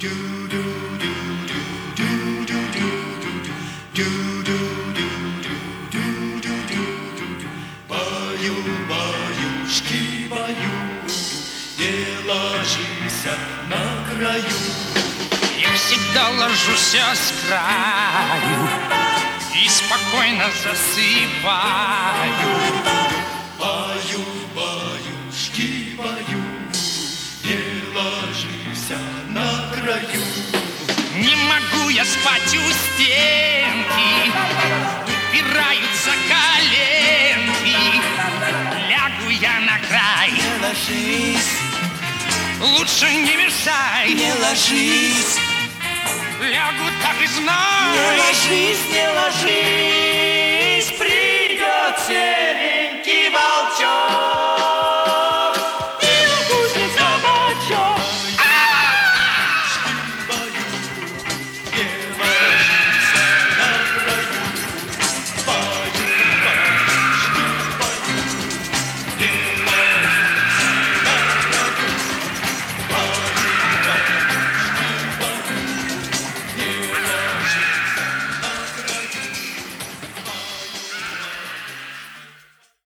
Баю, баюшки, баю, не ложись на краю. Я всегда ложусь с краю и спокойно засыпаю. Баю, баюшки, баю, не ложись на краю. Не могу я спать у стенки, упираются коленки. Лягу я на край, Не ложись, лучше не мешай. не ложись, Лягу так и знай. не ложись, не ложись, придет снег.